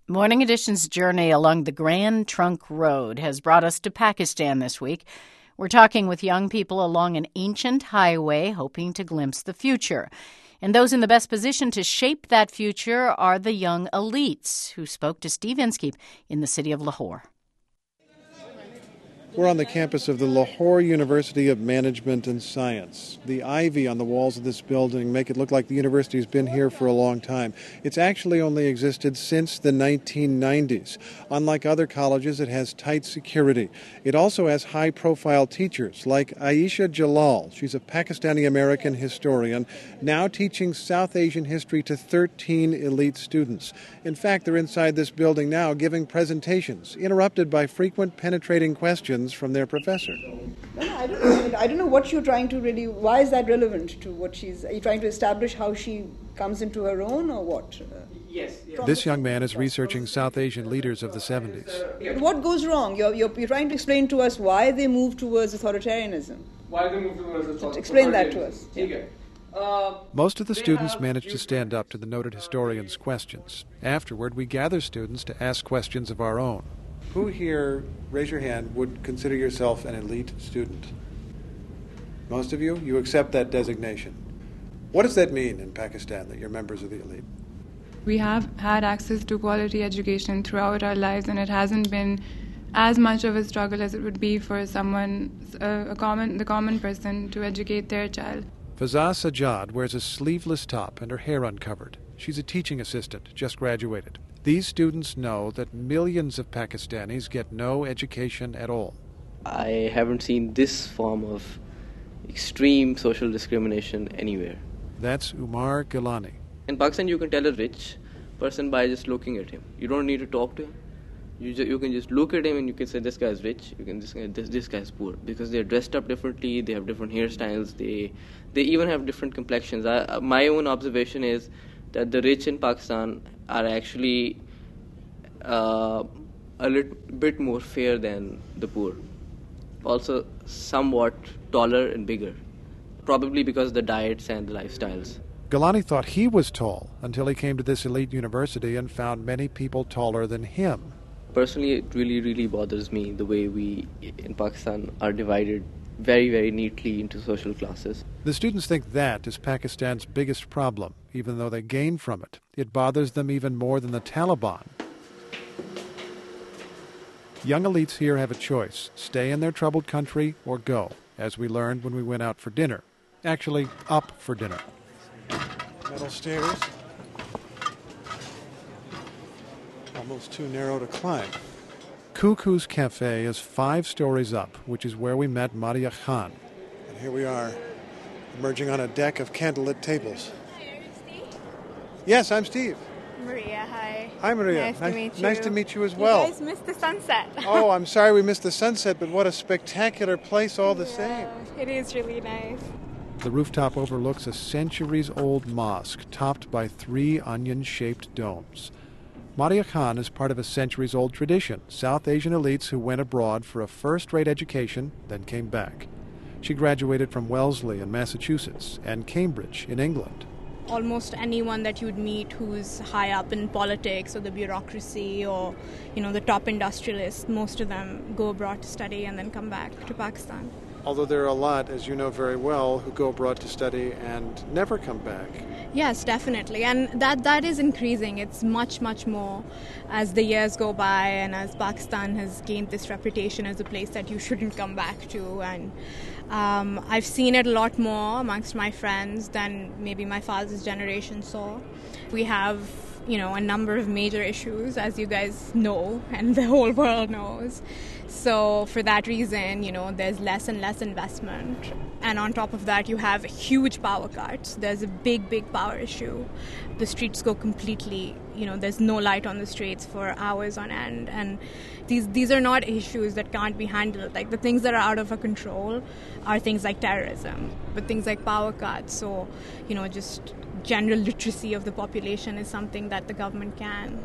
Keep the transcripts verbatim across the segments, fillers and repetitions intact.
Morning Edition's journey along the Grand Trunk Road has brought us to Pakistan this week. We're talking with young people along an ancient highway hoping to glimpse the future. And those in the best position to shape that future are the young elites who spoke to Steve Inskeep in the city of Lahore. We're on the campus of the Lahore University of Management and Science. The ivy on the walls of this building make it look like the university's been here for a long time. It's actually only existed since the nineteen nineties. Unlike other colleges, it has tight security. It also has high-profile teachers like Aisha Jalal. She's a Pakistani-American historian, now teaching South Asian history to thirteen elite students. In fact, they're inside this building now giving presentations, interrupted by frequent penetrating questions from their professor. No, I don't know. I don't know what you're trying to really. Why is that relevant to what she's? Are you trying to establish how she comes into her own, or what? Yes. Yeah. This young man is researching South Asian leaders of the seventies. What goes wrong? You're, you're, you're trying to explain to us why they moved towards authoritarianism. Why they moved towards authoritarianism? Explain that to us. Yeah. Uh, Most of the students managed to stand up to the noted historian's questions. Afterward, we gather students to ask questions of our own. Who here, raise your hand, would consider yourself an elite student? Most of you? You accept that designation. What does that mean in Pakistan, that you're members of the elite? We have had access to quality education throughout our lives, and it hasn't been as much of a struggle as it would be for someone, uh, a common, the common person, to educate their child. Fazaa Sajjad wears a sleeveless top and her hair uncovered. She's a teaching assistant, just graduated. These students know that millions of Pakistanis get no education at all. I haven't seen this form of extreme social discrimination anywhere. That's Umar Gilani. In Pakistan, you can tell a rich person by just looking at him. You don't need to talk to him. You ju- you can just look at him and you can say, this guy's rich, you can say, this, this guy's poor. Because they're dressed up differently, they have different hairstyles, they they even have different complexions. I, my own observation is that the rich in Pakistan are actually uh, a little bit more fair than the poor. Also somewhat taller and bigger, probably because of the diets and the lifestyles. Gilani thought he was tall until he came to this elite university and found many people taller than him. Personally, it really, really bothers me the way we in Pakistan are divided very, very neatly into social classes. The students think that is Pakistan's biggest problem, even though they gain from it. It bothers them even more than the Taliban. Young elites here have a choice, stay in their troubled country or go, as we learned when we went out for dinner. Actually, up for dinner. Metal stairs. Almost too narrow to climb. Cuckoo's Cafe is five stories up, which is where we met Maria Khan. And here we are, emerging on a deck of candlelit tables. Yes, I'm Steve. Maria, hi. Hi, Maria. Nice, nice to meet you. Nice to meet you as well. You guys missed the sunset. Oh, I'm sorry we missed the sunset, but what a spectacular place all the yeah, same. It is really nice. The rooftop overlooks a centuries-old mosque topped by three onion-shaped domes. Maria Khan is part of a centuries-old tradition, South Asian elites who went abroad for a first-rate education, then came back. She graduated from Wellesley in Massachusetts and Cambridge in England. Almost anyone that you'd meet who's high up in politics or the bureaucracy or, you know, the top industrialists, most of them go abroad to study and then come back to Pakistan. Although there are a lot, as you know very well, who go abroad to study and never come back. Yes, definitely. And that, that is increasing. It's much, much more as the years go by and as Pakistan has gained this reputation as a place that you shouldn't come back to. And um, I've seen it a lot more amongst my friends than maybe my father's generation saw. We have, you know, a number of major issues, as you guys know, and the whole world knows. So for that reason, you know, there's less and less investment. And on top of that, you have huge power cuts. There's a big, big power issue. The streets go completely, you know, there's no light on the streets for hours on end. And these these are not issues that can't be handled. Like the things that are out of our control are things like terrorism, but things like power cuts. So, you know, just general literacy of the population is something that the government can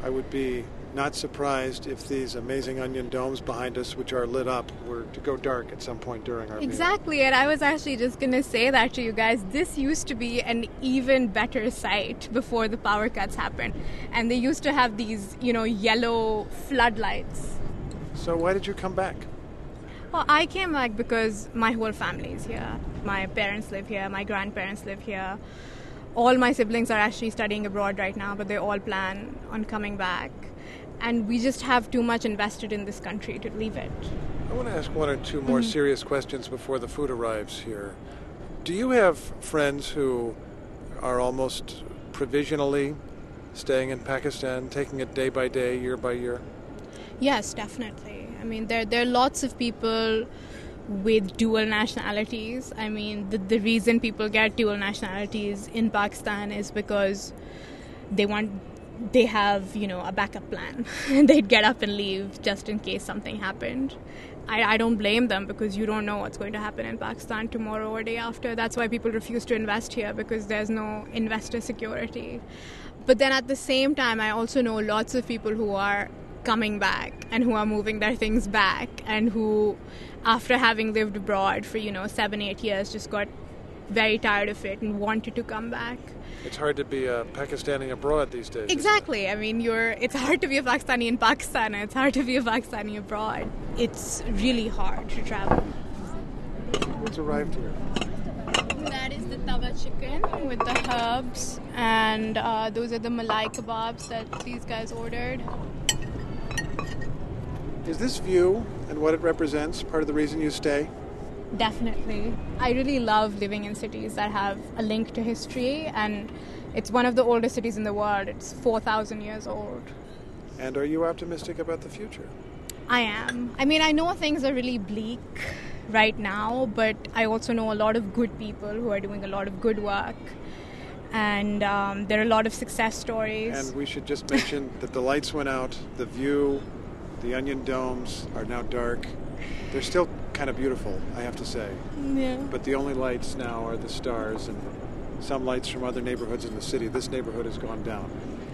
I would be not surprised if these amazing onion domes behind us, which are lit up, were to go dark at some point during our meal. Exactly, and I was actually just going to say that to you guys. This used to be an even better sight before the power cuts happened. And they used to have these, you know, yellow floodlights. So why did you come back? Well, I came back because my whole family is here. My parents live here, my grandparents live here. All my siblings are actually studying abroad right now, but they all plan on coming back. And we just have too much invested in this country to leave it. I want to ask one or two more mm-hmm. serious questions before the food arrives here. Do you have friends who are almost provisionally staying in Pakistan, taking it day by day, year by year? Yes, definitely. I mean, there, there are lots of people with dual nationalities. I mean, the, the reason people get dual nationalities in Pakistan is because they want... they have, you know, a backup plan. They'd get up and leave just in case something happened. I, I don't blame them because you don't know what's going to happen in Pakistan tomorrow or day after. That's why people refuse to invest here, because there's no investor security. But then at the same time, I also know lots of people who are coming back and who are moving their things back and who, after having lived abroad for, you know, seven, eight years, just got very tired of it and wanted to come back. It's hard to be a Pakistani abroad these days. Exactly. I mean, you're. It's hard to be a Pakistani in Pakistan, and it's hard to be a Pakistani abroad. It's really hard to travel. What's arrived here? That is the tawa chicken with the herbs, and uh, those are the malai kebabs that these guys ordered. Is this view and what it represents part of the reason you stay? Definitely. I really love living in cities that have a link to history, and it's one of the oldest cities in the world. It's four thousand years old. And are you optimistic about the future? I am. I mean, I know things are really bleak right now, but I also know a lot of good people who are doing a lot of good work. And um, there are a lot of success stories. And we should just mention that the lights went out, the view, the onion domes are now dark. They're still kind of beautiful, I have to say. Yeah. But the only lights now are the stars and some lights from other neighborhoods in the city. This neighborhood has gone down.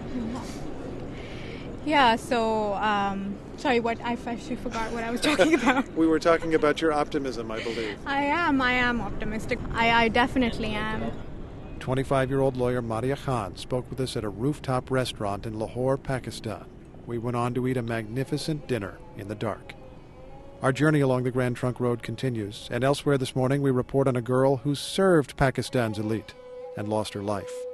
Yeah, so, um, sorry, what I actually forgot what I was talking about. We were talking about your optimism, I believe. I am, I am optimistic. I, I definitely am. twenty-five-year-old lawyer Madia Khan spoke with us at a rooftop restaurant in Lahore, Pakistan. We went on to eat a magnificent dinner in the dark. Our journey along the Grand Trunk Road continues, and elsewhere this morning we report on a girl who served Pakistan's elite and lost her life.